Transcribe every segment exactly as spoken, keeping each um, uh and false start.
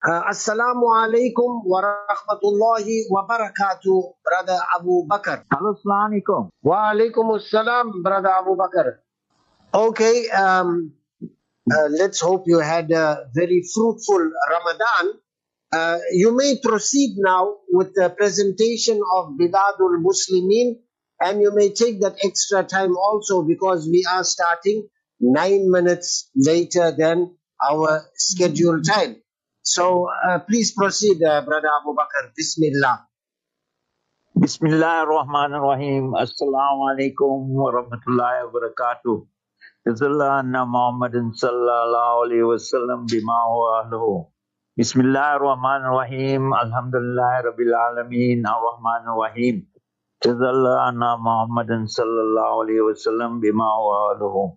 Uh, Assalamu alaikum wa rahmatullahi wa barakatuh, Brother Abu Bakr. Hello, Assalamu alaikum. Wa alaikum assalam, Brother Abu Bakr. Okay, um, uh, let's hope you had a very fruitful Ramadan. Uh, you may proceed now with the presentation of Bidadul Muslimin, and you may take that extra time also because we are starting nine minutes later than our scheduled time. So uh, please proceed, uh, Brother Abu Bakr. Bismillah. Bismillah ar-Rahman ar-Rahim. Assalamu alaikum wa rahmatullahi wa barakatuh. Jazallah anna Muhammadin sallallahu alayhi wa sallam bima huwa ahluhu. Bismillah ar-Rahman ar-Rahim. Alhamdulillah rabbil alameen ar-Rahman ar-Rahim. Jazallah anna Muhammadin sallallahu alayhi wa sallam bima huwa ahluhu.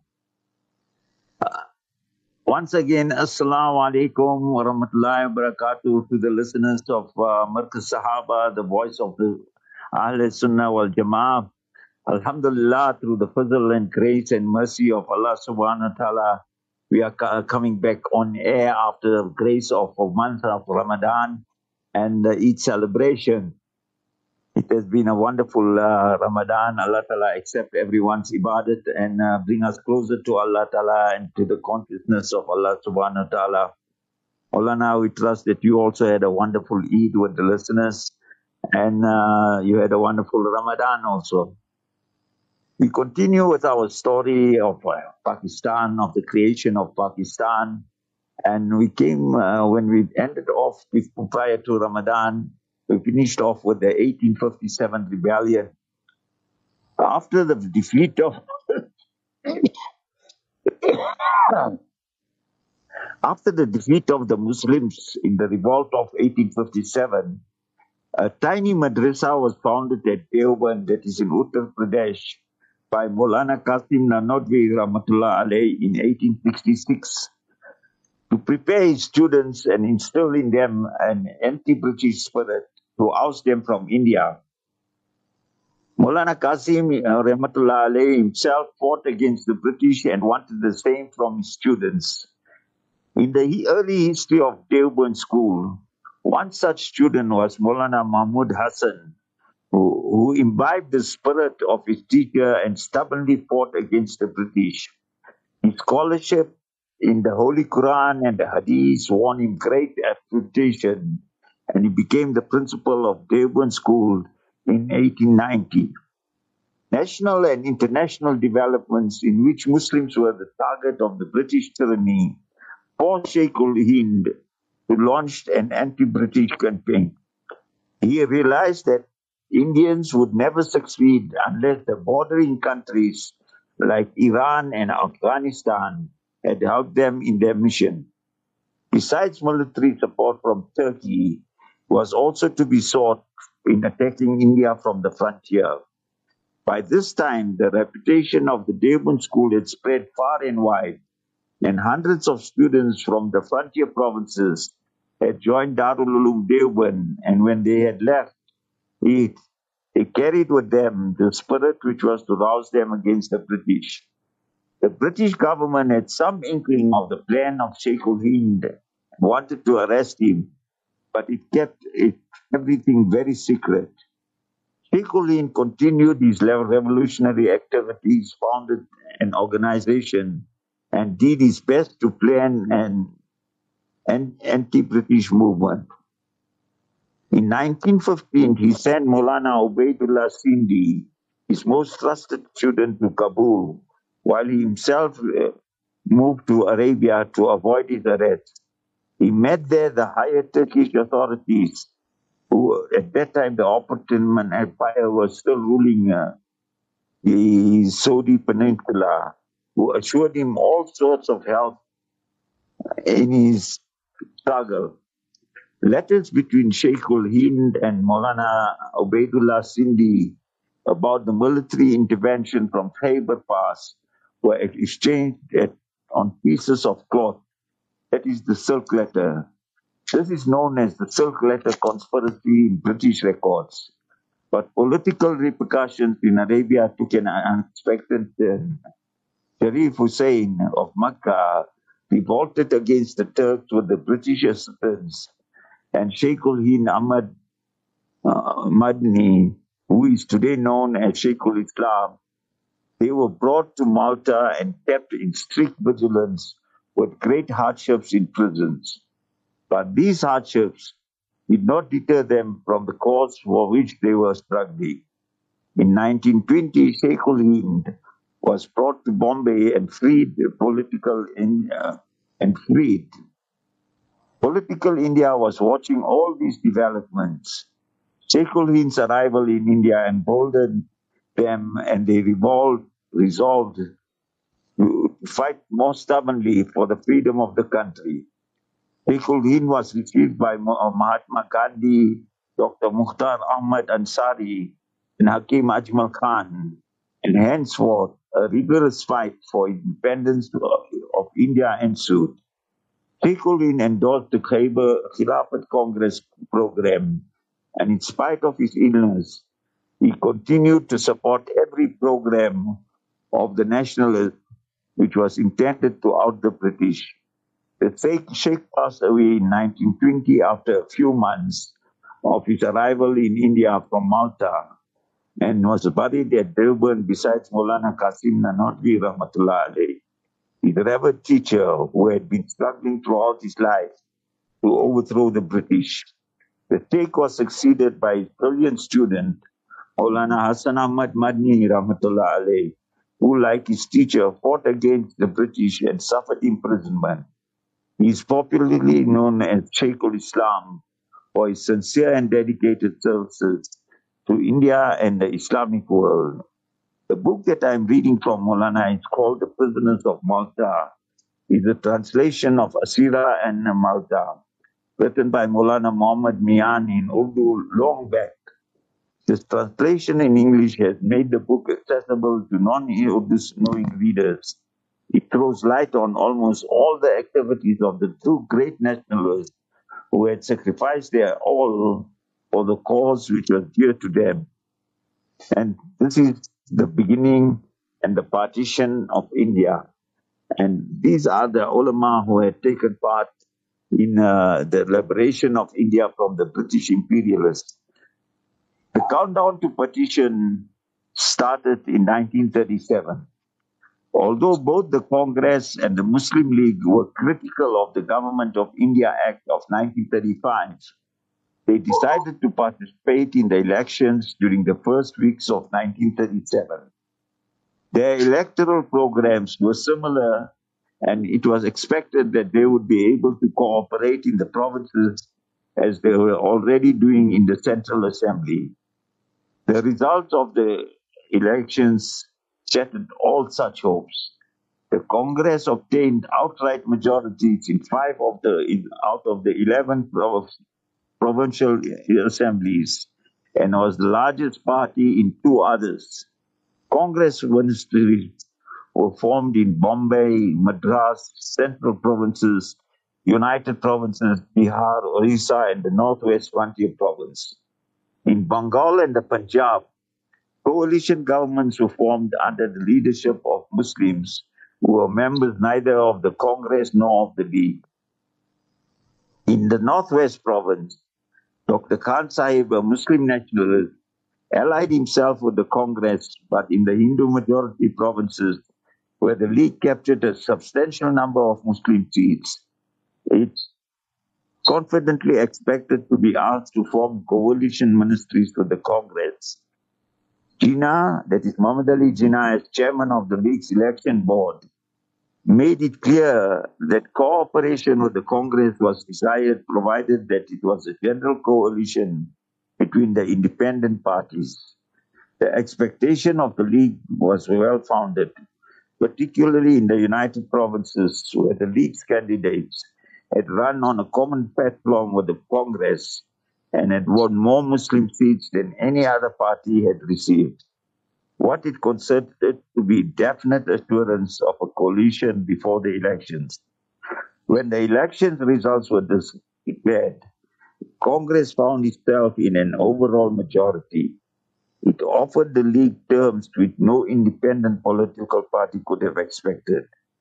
Once again, Assalamu alaikum wa rahmatullahi wa barakatuh to the listeners of uh, Markaz Sahaba, the voice of the Ahl Sunnah wal Jama'ah. Alhamdulillah, through the fazl and grace and mercy of Allah subhanahu wa ta'ala, we are co- coming back on air after the grace of a month of Ramadan and uh, Eid celebration. It has been a wonderful uh, Ramadan. Allah Ta'ala accept everyone's ibadat and uh, bring us closer to Allah Ta'ala and to the consciousness of Allah Subhanahu Wa Ta'ala. Maulana, we trust that you also had a wonderful Eid with the listeners and uh, you had a wonderful Ramadan also. We continue with our story of uh, Pakistan, of the creation of Pakistan. And we came, uh, when we ended off before, prior to Ramadan, we finished off with the eighteen fifty-seven rebellion. After the defeat of after the defeat of the Muslims in the revolt of eighteen fifty-seven, a tiny madrasa was founded at Deoband, that is in Uttar Pradesh, by Maulana Qasim Nanodvi Rahmatullah Alayhi in eighteen sixty-six to prepare his students and instill in them an anti-British spirit to oust them from India. Maulana Qasim uh, Rahmatullah Alayhi himself fought against the British and wanted the same from his students. In the early history of Deoband School, one such student was Maulana Mahmud Hassan, who, who imbibed the spirit of his teacher and stubbornly fought against the British. His scholarship in the Holy Quran and the Hadith won him great reputation, and he became the principal of Deoband School in eighteen ninety. National and international developments in which Muslims were the target of the British tyranny forced Sheikh-ul Hind to launch an anti-British campaign. He realized that Indians would never succeed unless the bordering countries like Iran and Afghanistan had helped them in their mission. Besides military support from Turkey was also to be sought in attacking India from the frontier. By this time, the reputation of the Deoband School had spread far and wide, and hundreds of students from the frontier provinces had joined Darul Uloom Deoband, and when they had left it, they carried with them the spirit which was to rouse them against the British. The British government had some inkling of the plan of Sheikh-ul Hind and wanted to arrest him, but it kept it, everything very secret. Sheikh-ul Hind continued his revolutionary activities, founded an organization, and did his best to plan an, an anti-British movement. In nineteen fifteen, he sent Maulana Ubaidullah Sindhi, his most trusted student, to Kabul, while he himself uh, moved to Arabia to avoid his arrest. He met there the higher Turkish authorities, who at that time the Ottoman Empire was still ruling uh, the Saudi Peninsula, who assured him all sorts of help in his struggle. Letters between Sheikh-ul Hind and Maulana Ubaidullah Sindhi about the military intervention from Khyber Pass were exchanged at, on pieces of cloth. That is the silk letter. This is known as the silk letter conspiracy in British records. But political repercussions in Arabia took an unexpected turn. Sharif Hussain of Makkah revolted against the Turks with the British assistance and Sheikhul Hind Ahmad uh, Madni, who is today known as Sheikhul Islam, they were brought to Malta and kept in strict vigilance with great hardships in prisons. But these hardships did not deter them from the cause for which they were struggling. In nineteen twenty, Sheikhul Hind was brought to Bombay and freed political in, uh, and freed. Political India was watching all these developments. Sheikhul Hind's arrival in India emboldened them, and they revolved, resolved to fight more stubbornly for the freedom of the country. Sheikhul Hind was received by Mahatma Gandhi, Doctor Mukhtar Ahmad Ansari, and Hakim Ajmal Khan, and henceforth a rigorous fight for independence of, of India ensued. Sheikhul Hind endorsed the Khyber Khilafat Congress program, and in spite of his illness, he continued to support every program of the nationalists which was intended to out the British. The Sheikh, Sheikh passed away in nineteen twenty after a few months of his arrival in India from Malta and was buried at Deoband beside Maulana Qasim Nanotvi Rahmatullah alayhi, the revered teacher who had been struggling throughout his life to overthrow the British. The Sheikh was succeeded by his brilliant student, Maulana Hassan Ahmad Madni Rahmatullah alayhi, who, like his teacher, fought against the British and suffered imprisonment. He is popularly known as Sheikhul Islam for his sincere and dedicated services to India and the Islamic world. The book that I am reading from Maulana is called The Prisoners of Malta. It's a translation of Asira and Malta, written by Maulana Muhammad Mian in Urdu long back. This translation in English has made the book accessible to non-Urdu knowing readers. It throws light on almost all the activities of the two great nationalists who had sacrificed their all for the cause which was dear to them. And this is the beginning and the partition of India. And these are the ulama who had taken part in uh, the liberation of India from the British imperialists. The countdown to partition started in nineteen thirty-seven. Although both the Congress and the Muslim League were critical of the Government of India Act of nineteen thirty-five, they decided to participate in the elections during the first weeks of nineteen thirty-seven. Their electoral programs were similar, and it was expected that they would be able to cooperate in the provinces as they were already doing in the Central Assembly. The results of the elections shattered all such hopes. The Congress obtained outright majorities in five of the in, out of the eleven prov- provincial assemblies and was the largest party in two others. Congress ministries were formed in Bombay, Madras, Central Provinces, United Provinces, Bihar, Orissa, and the Northwest Frontier Province. In Bengal and the Punjab, coalition governments were formed under the leadership of Muslims who were members neither of the Congress nor of the League. In the Northwest Province, Doctor Khan Sahib, a Muslim nationalist, allied himself with the Congress, but in the Hindu majority provinces, where the League captured a substantial number of Muslim seats, it's confidently expected to be asked to form coalition ministries with the Congress. Jinnah, that is Muhammad Ali Jinnah, as chairman of the League's election board, made it clear that cooperation with the Congress was desired provided that it was a general coalition between the independent parties. The expectation of the League was well-founded, particularly in the United Provinces, where the League's candidates had run on a common platform with the Congress and had won more Muslim seats than any other party had received. What it considered to be definite assurance of a coalition before the elections. When the election results were declared, Congress found itself in an overall majority. It offered the League terms which no independent political party could have expected.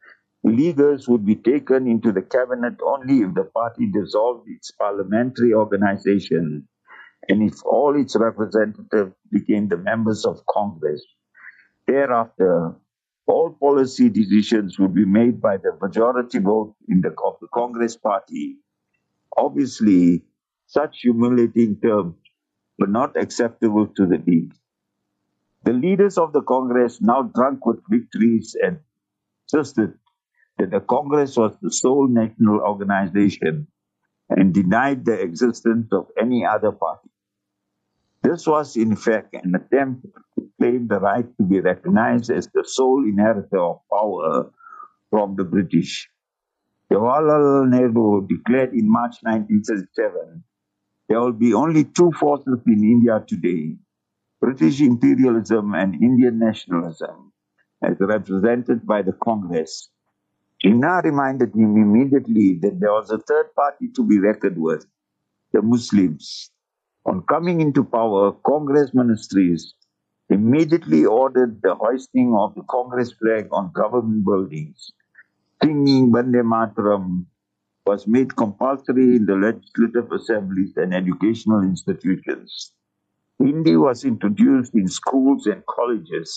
Leaguers would be taken into the cabinet only if the party dissolved its parliamentary organization and if all its representatives became the members of Congress. Thereafter, all policy decisions would be made by the majority vote in the, of the Congress party. Obviously, such humiliating terms were not acceptable to the League. The leaders of the Congress, now drunk with victories, and insisted that the Congress was the sole national organization and denied the existence of any other party. This was, in effect, an attempt to claim the right to be recognized as the sole inheritor of power from the British. Jawaharlal Nehru declared in March nineteen thirty-seven, there will be only two forces in India today, British imperialism and Indian nationalism, as represented by the Congress. Jinnah reminded him immediately that there was a third party to be reckoned with, the Muslims. On coming into power, Congress ministries immediately ordered the hoisting of the Congress flag on government buildings. Singing Bande Mataram was made compulsory in the legislative assemblies and educational institutions. Hindi was introduced in schools and colleges.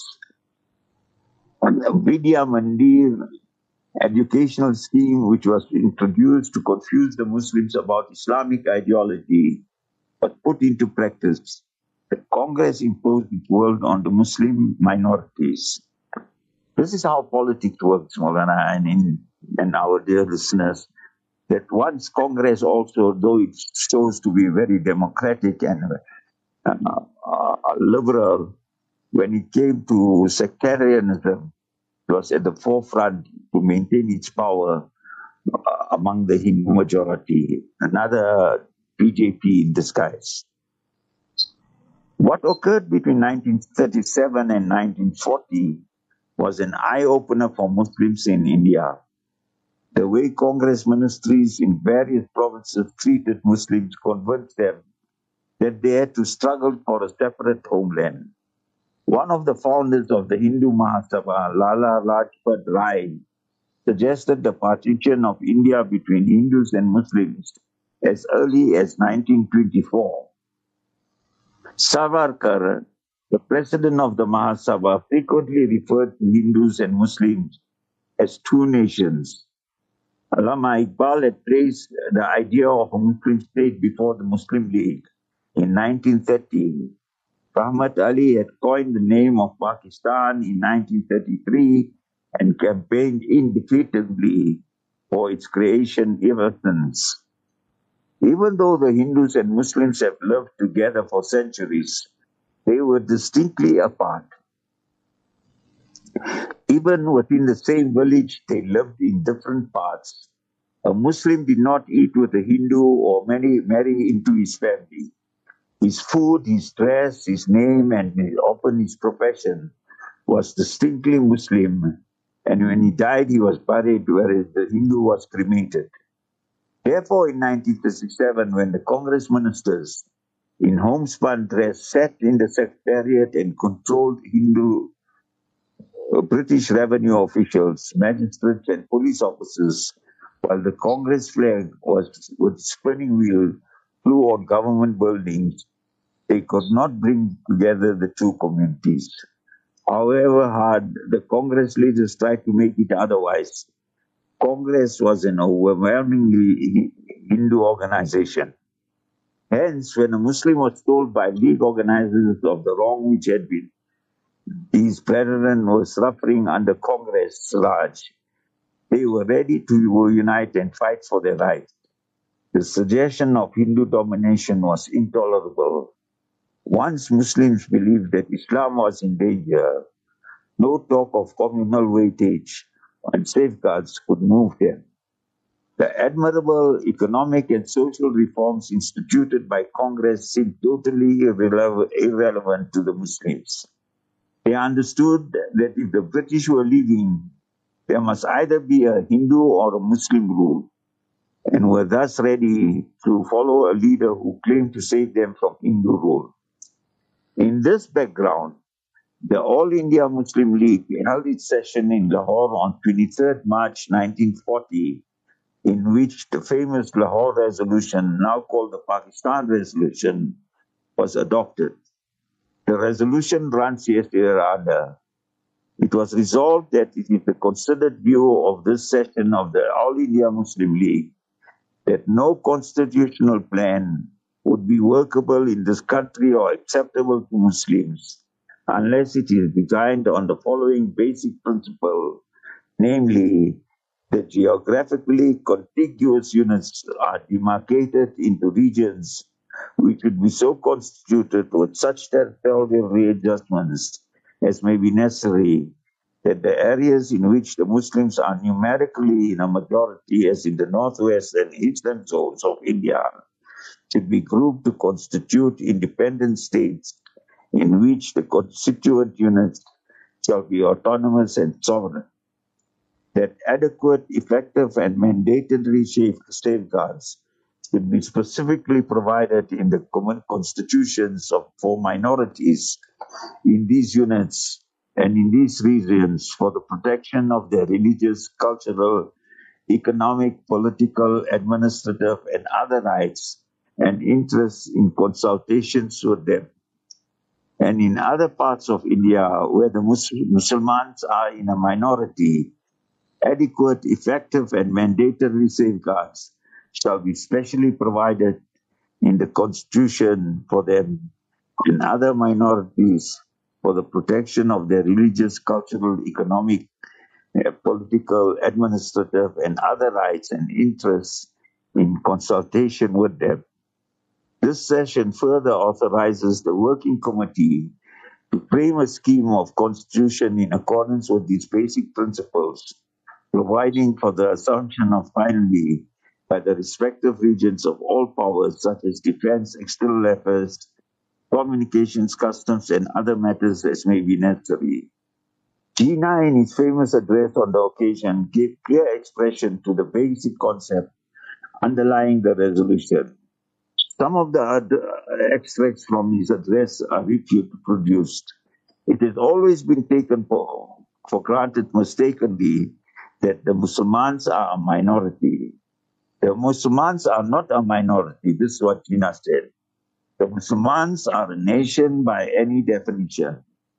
And the Vidya Mandir educational scheme, which was introduced to confuse the Muslims about Islamic ideology, was put into practice. The Congress imposed its will on the Muslim minorities. This is how politics works, Maulana, and, in, and our dear listeners, that once Congress also, though it shows to be very democratic and uh, uh, liberal, when it came to sectarianism, it was at the forefront to maintain its power uh, among the Hindu majority. Another B J P in disguise. What occurred between nineteen thirty-seven and nineteen forty was an eye-opener for Muslims in India. The way Congress ministries in various provinces treated Muslims convinced them that they had to struggle for a separate homeland. One of the founders of the Hindu Mahasabha, Lala Lajpat Rai, suggested the partition of India between Hindus and Muslims as early as nineteen twenty-four. Savarkar, the president of the Mahasabha, frequently referred to Hindus and Muslims as two nations. Allama Iqbal had placed the idea of a Muslim state before the Muslim League in nineteen thirty. Rahmat Ali had coined the name of Pakistan in nineteen thirty-three and campaigned indefatigably for its creation ever since. Even though the Hindus and Muslims have lived together for centuries, they were distinctly apart. Even within the same village, they lived in different parts. A Muslim did not eat with a Hindu or marry, marry into his family. His food, his dress, his name, and often his profession was distinctly Muslim, and when he died, he was buried, whereas the Hindu was cremated. Therefore, in nineteen thirty-seven, when the Congress ministers in homespun dress sat in the secretariat and controlled Hindu uh, British revenue officials, magistrates, and police officers, while the Congress flag was with spinning wheel flew on government buildings, they could not bring together the two communities. However hard the Congress leaders tried to make it otherwise, Congress was an overwhelmingly Hindu organization. Hence, when a Muslim was told by League organizers of the wrong which had been his brethren were suffering under Congress Raj, they were ready to unite and fight for their rights. The suggestion of Hindu domination was intolerable. Once Muslims believed that Islam was in danger, no talk of communal weightage and safeguards could move them. The admirable economic and social reforms instituted by Congress seemed totally irrele- irrelevant to the Muslims. They understood that if the British were leaving, there must either be a Hindu or a Muslim rule, and were thus ready to follow a leader who claimed to save them from Hindu rule. In this background, The All India Muslim League held its session in Lahore on twenty-third March nineteen forty, in which the famous Lahore Resolution, now called the Pakistan Resolution, was adopted. The resolution runs as hereunder. It was resolved that it is the considered view of this session of the All India Muslim League that no constitutional plan would be workable in this country or acceptable to Muslims unless it is designed on the following basic principle, namely, the geographically contiguous units are demarcated into regions which would be so constituted with such territorial readjustments as may be necessary, that the areas in which the Muslims are numerically in a majority, as in the northwest and eastern zones of India, should be grouped to constitute independent states in which the constituent units shall be autonomous and sovereign. That adequate, effective, and mandatory safeguards should be specifically provided in the common constitutions of for minorities in these units and in these regions for the protection of their religious, cultural, economic, political, administrative, and other rights and interests in consultations with them. And in other parts of India where the Muslim, Muslims are in a minority, adequate, effective, and mandatory safeguards shall be specially provided in the constitution for them and other minorities for the protection of their religious, cultural, economic, uh, political, administrative, and other rights and interests in consultation with them. This session further authorizes the Working Committee to frame a scheme of constitution in accordance with these basic principles, providing for the assumption of finally by the respective regions of all powers such as defense, external affairs, communications, customs, and other matters as may be necessary. Jinnah, in his famous address on the occasion, gave clear expression to the basic concept underlying the resolution. Some of the other extracts from his address are reproduced. It has always been taken for, for granted mistakenly that the Muslims are a minority. The Muslims are not a minority. This is what Jinnah said. The Muslims are a nation by any definition.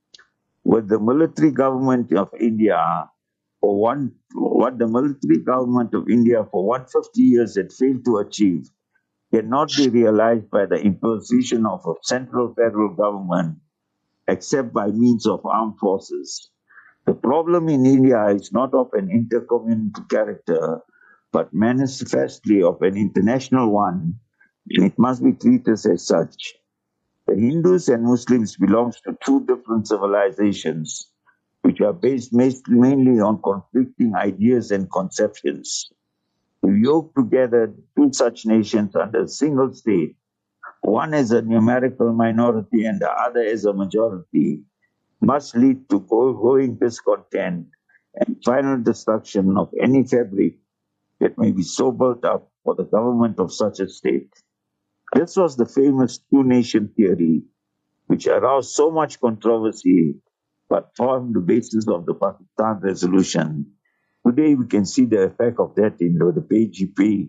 With the military government of India, for one, what the military government of India for one hundred fifty years had failed to achieve cannot be realized by the imposition of a central federal government except by means of armed forces. The problem in India is not of an intercommunal character, but manifestly of an international one, and it must be treated as such. The Hindus and Muslims belong to two different civilizations, which are based mainly on conflicting ideas and conceptions. To yoke together two such nations under a single state, one as a numerical minority and the other as a majority, must lead to growing discontent and final destruction of any fabric that may be so built up for the government of such a state. This was the famous two-nation theory, which aroused so much controversy but formed the basis of the Pakistan Resolution. Today we can see the effect of that in the P G P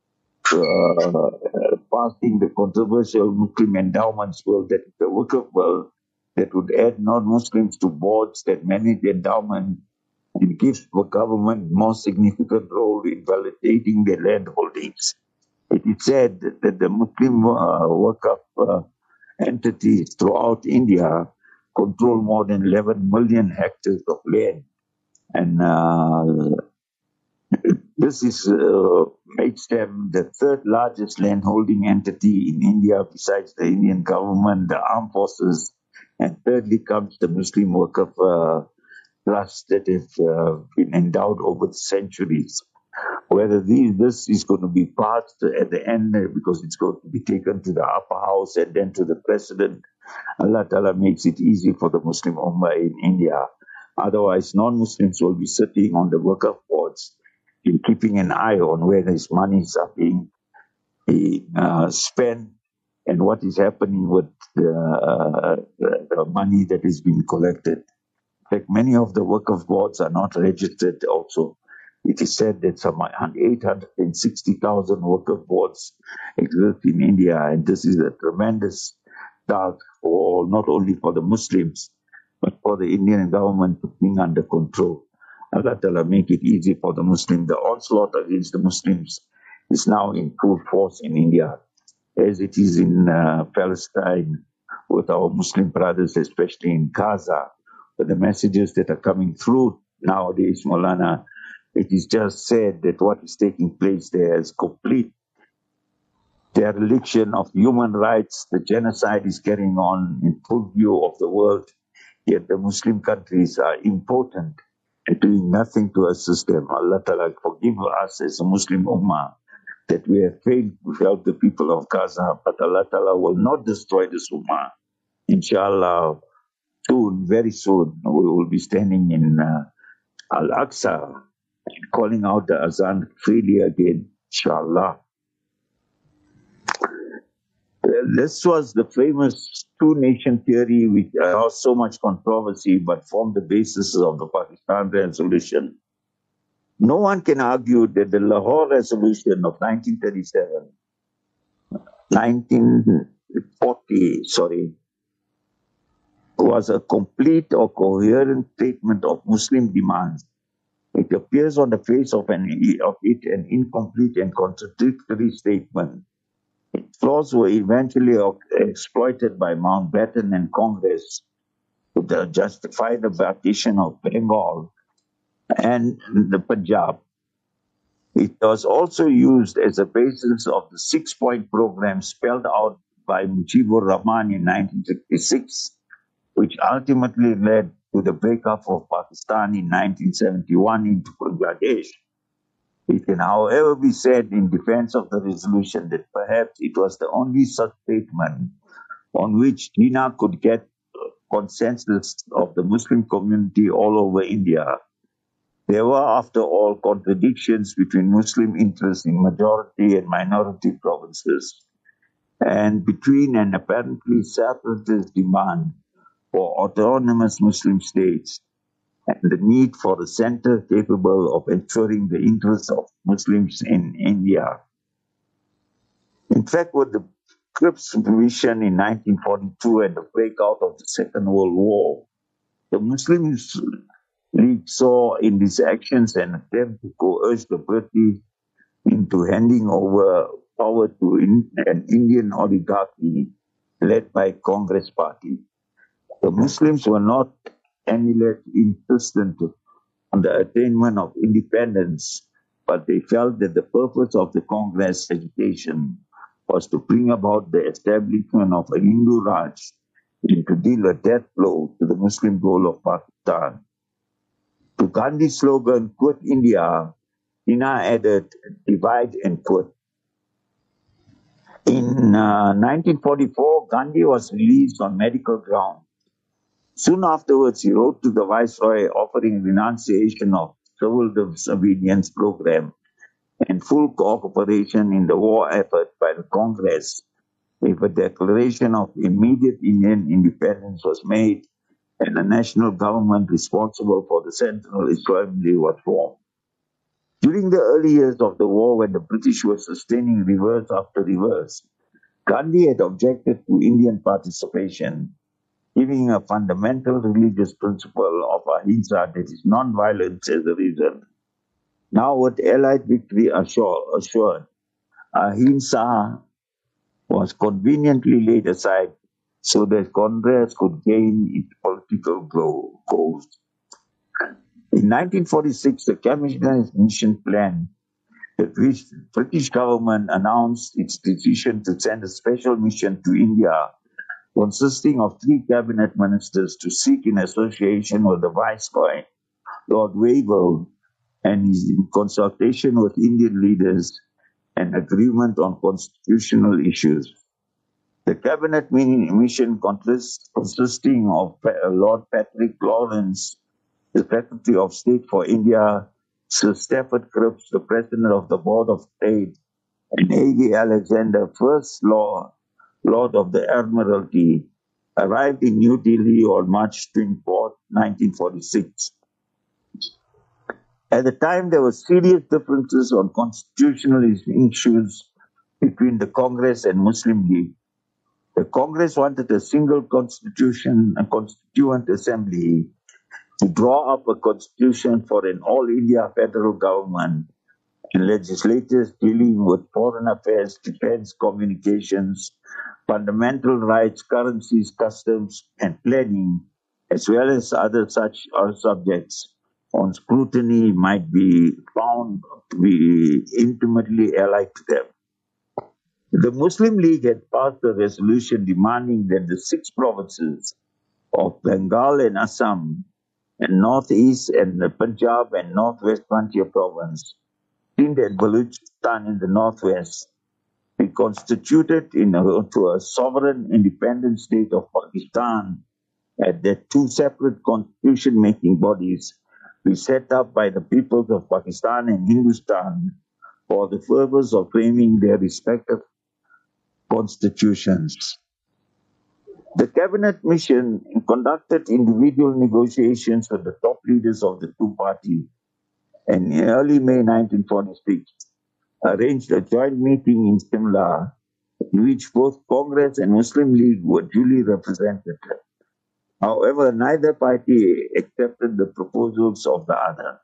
uh, passing the controversial Muslim endowments bill, that is the Waqf bill, that would add non-Muslims to boards that manage endowment and gives the government more significant role in validating their land holdings. It is said that the Muslim uh, Waqf uh, entities throughout India control more than eleven million hectares of land. And uh, this is uh, makes them the third largest landholding entity in India besides the Indian government, the armed forces, and thirdly comes the Muslim Waqf uh, trust that have uh, been endowed over the centuries. Whether these, this is going to be passed at the end because it's going to be taken to the upper house and then to the president, Allah Ta'ala makes it easy for the Muslim Ummah in India. Otherwise, non-Muslims will be sitting on the Waqf boards in keeping an eye on where these monies are being uh, spent and what is happening with the, uh, the, the money that is being collected. In fact, many of the Waqf boards are not registered also. It is said that some eight hundred sixty thousand Waqf boards exist in India, and this is a tremendous task for not only for the Muslims, but for the Indian government to bring under control. Allah Ta'ala make it easy for the Muslims. The onslaught against the Muslims is now in full force in India, as it is in uh, Palestine with our Muslim brothers, especially in Gaza. But the messages that are coming through nowadays, Maulana, it is just said that what is taking place there is complete dereliction of human rights. The genocide is carrying on in full view of the world, yet the Muslim countries are impotent and doing nothing to assist them. Allah Ta'ala forgive us as a Muslim Ummah that we have failed to help the people of Gaza, but Allah Ta'ala will not destroy this Ummah. Inshallah, soon, very soon, we will be standing in uh, Al-Aqsa, calling out the Azan freely again, inshallah. Uh, This was the famous two-nation theory which caused so much controversy but formed the basis of the Pakistan resolution. No one can argue that the Lahore resolution of nineteen thirty-seven, nineteen forty, sorry, was a complete or coherent statement of Muslim demands. It appears on the face of, an, of it an incomplete and contradictory statement. Its flaws were eventually exploited by Mountbatten and Congress to justify the partition of Bengal and the Punjab. It was also used as a basis of the six-point program spelled out by Mujibur Rahman in nineteen sixty-six, which ultimately led to the breakup of Pakistan in nineteen seventy-one into Bangladesh. It can, however, be said in defense of the resolution that perhaps it was the only such statement on which Jinnah could get consensus of the Muslim community all over India. There were, after all, contradictions between Muslim interests in majority and minority provinces, and between an apparently separatist demand for autonomous Muslim states and the need for a center capable of ensuring the interests of Muslims in India. In fact, with the Cripps Mission in nineteen forty-two and the breakout of the Second World War, the Muslims League saw in these actions an attempt to coerce the British into handing over power to in, an Indian oligarchy led by Congress Party. The Muslims were not any less insistent on the attainment of independence, but they felt that the purpose of the Congress agitation was to bring about the establishment of a Hindu Raj and to deal a death blow to the Muslim goal of Pakistan. To Gandhi's slogan, "Quit India," Jinnah added, "Divide and quit." In uh, nineteen forty-four, Gandhi was released on medical grounds. Soon afterwards, he wrote to the Viceroy offering renunciation of civil disobedience program and full cooperation in the war effort by the Congress if a declaration of immediate Indian independence was made and a national government responsible for the Central Assembly was formed. During the early years of the war, when the British were sustaining reverse after reverse, Gandhi had objected to Indian participation, giving a fundamental religious principle of ahimsa, that is non-violence, as a reason. Now, with Allied victory assured, assured, ahimsa was conveniently laid aside so that Congress could gain its political goals. In nineteen forty-six, the Cabinet Mission Plan, the British government announced its decision to send a special mission to India consisting of three cabinet ministers to seek, in association with the Viceroy, Lord Wavell, and in consultation with Indian leaders, an agreement on constitutional issues. The cabinet mission consists, consisting of Lord Patrick Lawrence, the Secretary of State for India, Sir Stafford Cripps, the President of the Board of Trade, and A V Alexander, First Law Lord of the Admiralty, arrived in New Delhi on March twenty-fourth, nineteen forty-six. At the time, there were serious differences on constitutional issues between the Congress and Muslim League. The Congress wanted a single constitution, a constituent assembly, to draw up a constitution for an all-India federal government and legislators dealing with foreign affairs, defense, communications, fundamental rights, currencies, customs, and planning, as well as other such uh, subjects on scrutiny might be found to be intimately allied to them. The Muslim League had passed a resolution demanding that the six provinces of Bengal and Assam and Northeast and the Punjab and Northwest Frontier Province, Sindh and Balochistan in the Northwest, be constituted into a sovereign independent state of Pakistan, and that two separate constitution-making bodies be set up by the peoples of Pakistan and Hindustan for the purpose of framing their respective constitutions. The cabinet mission conducted individual negotiations with the top leaders of the two parties, and in early May nineteen forty-six, arranged a joint meeting in Simla in which both Congress and Muslim League were duly represented. However, neither party accepted the proposals of the other.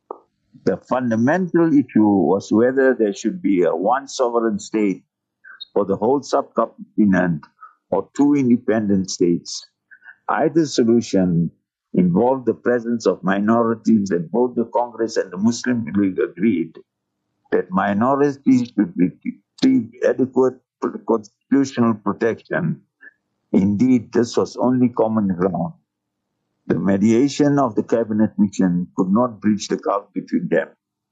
The fundamental issue was whether there should be a one sovereign state for the whole subcontinent or two independent states. Either solution involved the presence of minorities, and both the Congress and the Muslim League agreed that minorities should receive adequate constitutional protection. Indeed, this was only common ground. The mediation of the cabinet mission could not bridge the gulf between them.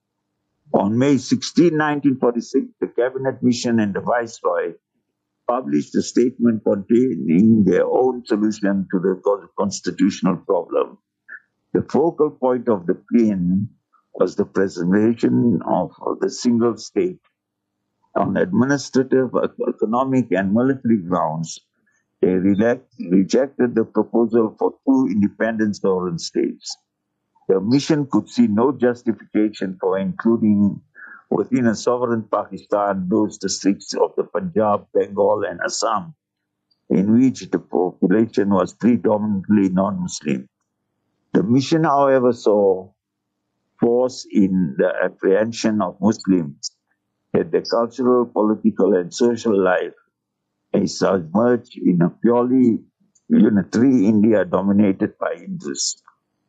On May sixteenth, nineteen forty-six, the cabinet mission and the viceroy published a statement containing their own solution to the constitutional problem. The focal point of the plan was the preservation of the single state. On administrative, economic, and military grounds, they rejected the proposal for two independent sovereign states. The mission could see no justification for including within a sovereign Pakistan those districts of the Punjab, Bengal, and Assam, in which the population was predominantly non-Muslim. The mission, however, saw force in the apprehension of Muslims that the cultural, political, and social life is submerged in a purely unitary India dominated by Hindus.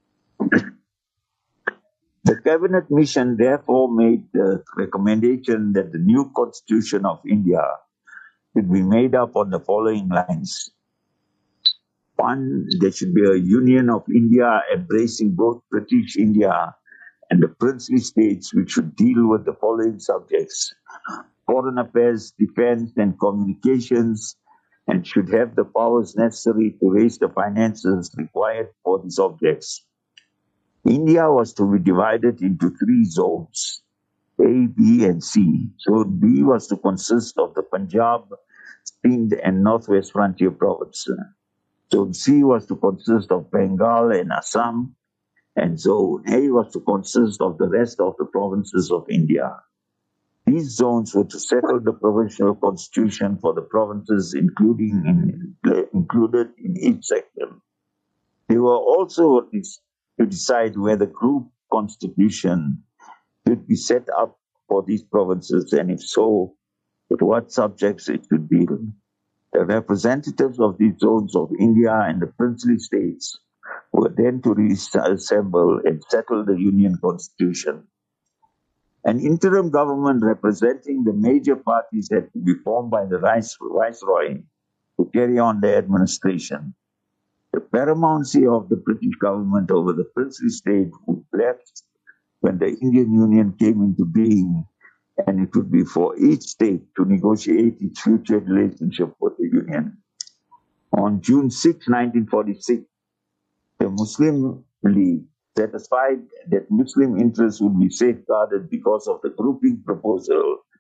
The cabinet mission therefore made the recommendation that the new constitution of India should be made up on the following lines. One, there should be a union of India embracing both British India and the princely states, which should deal with the following subjects: foreign affairs, defense, and communications, and should have the powers necessary to raise the finances required for these objects. India was to be divided into three zones, A, B, and C. Zone B was to consist of the Punjab, Sindh, and Northwest Frontier Province. Zone C was to consist of Bengal and Assam, and Zone A was to consist of the rest of the provinces of India. These zones were to settle the provincial constitution for the provinces, including in, included in each section. They were also to decide whether group constitution should be set up for these provinces, and if so, with what subjects it should deal. The representatives of these zones of India and the princely states were then to reassemble and settle the union constitution. An interim government representing the major parties had to be formed by the viceroy to carry on the administration. The paramountcy of the British government over the princely state would lapse when the Indian Union came into being, and it would be for each state to negotiate its future relationship with the Union. On June sixth, nineteen forty-six, the Muslim League satisfied that Muslim interests would be safeguarded because of the grouping proposal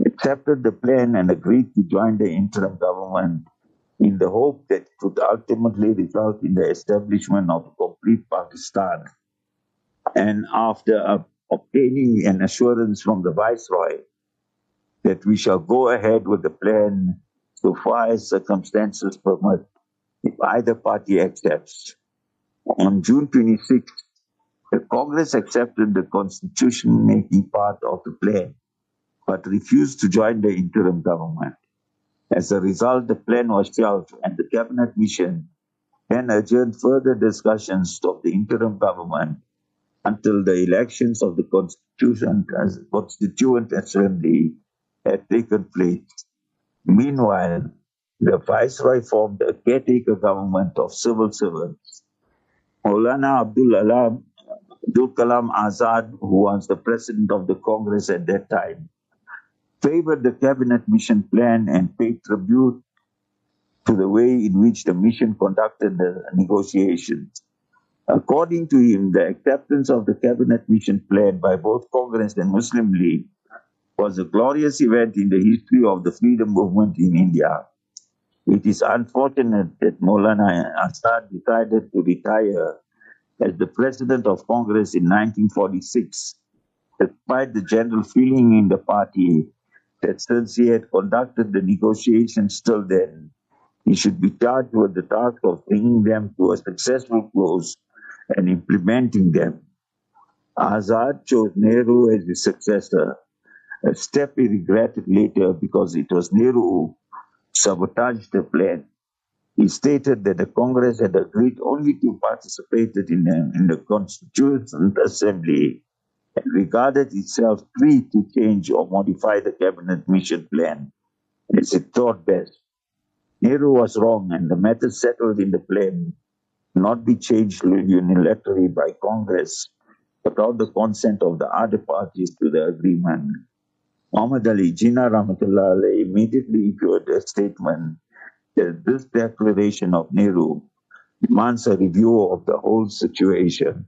accepted the plan and agreed to join the interim government in the hope that it would ultimately result in the establishment of a complete Pakistan. And after uh, obtaining an assurance from the Viceroy that we shall go ahead with the plan so far as circumstances permit, if either party accepts. On June twenty-sixth, the Congress accepted the constitution-making part of the plan, but refused to join the interim government. As a result, the plan was shelved and the cabinet mission then adjourned further discussions of the interim government until the elections of the Constitution as Constituent Assembly had taken place. Meanwhile, the Viceroy formed a caretaker government of civil servants. Maulana Abdul, Alam, Abdul Kalam Azad, who was the president of the Congress at that time, favored the cabinet mission plan and paid tribute to the way in which the mission conducted the negotiations. According to him, the acceptance of the cabinet mission plan by both Congress and Muslim League was a glorious event in the history of the freedom movement in India. It is unfortunate that Maulana Azad decided to retire as the president of Congress in nineteen forty-six, despite the general feeling in the party that since he had conducted the negotiations till then, he should be charged with the task of bringing them to a successful close and implementing them. Azad chose Nehru as his successor, a step he regretted later because it was Nehru who sabotaged the plan. He stated that the Congress had agreed only to participate in the, in the Constituent Assembly and regarded itself free to change or modify the cabinet mission plan as it thought best. Nehru was wrong, and the matter settled in the plan not be changed unilaterally by Congress without the consent of the other parties to the agreement. Muhammad Ali Jinnah Rahmatullah Alayhi immediately issued a statement that this declaration of Nehru demands a review of the whole situation.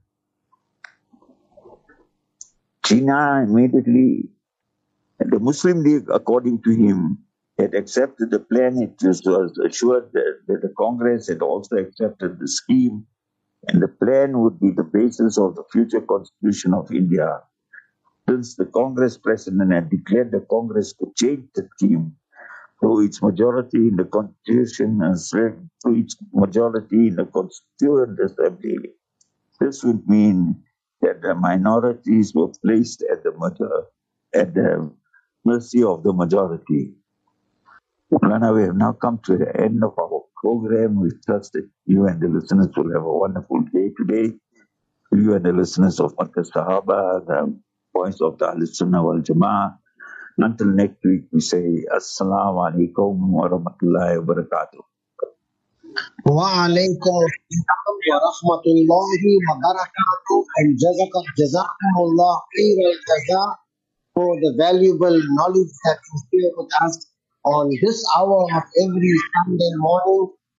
Jinnah immediately, the Muslim League, according to him, had accepted the plan. It was assured that, that the Congress had also accepted the scheme, and the plan would be the basis of the future constitution of India. Since the Congress president had declared the Congress to change the scheme through its majority in the constitution and through its majority in the Constituent Assembly, this would mean that the minorities were placed at the major, at the mercy of the majority. Lana, we have now come to the end of our program. We trust that you and the listeners will have a wonderful day today. You and the listeners of Markaz Sahaba, the voice of the Ahlul Sunnah wal Jama'ah. Until next week, we say Assalamu alaikum wa rahmatullahi wa barakatuh. Wa alaikum assalam wa rahmatullahi wa barakatuh, and jazakumullah khair al-jaza for the valuable knowledge that you share with us on this hour of every Sunday morning.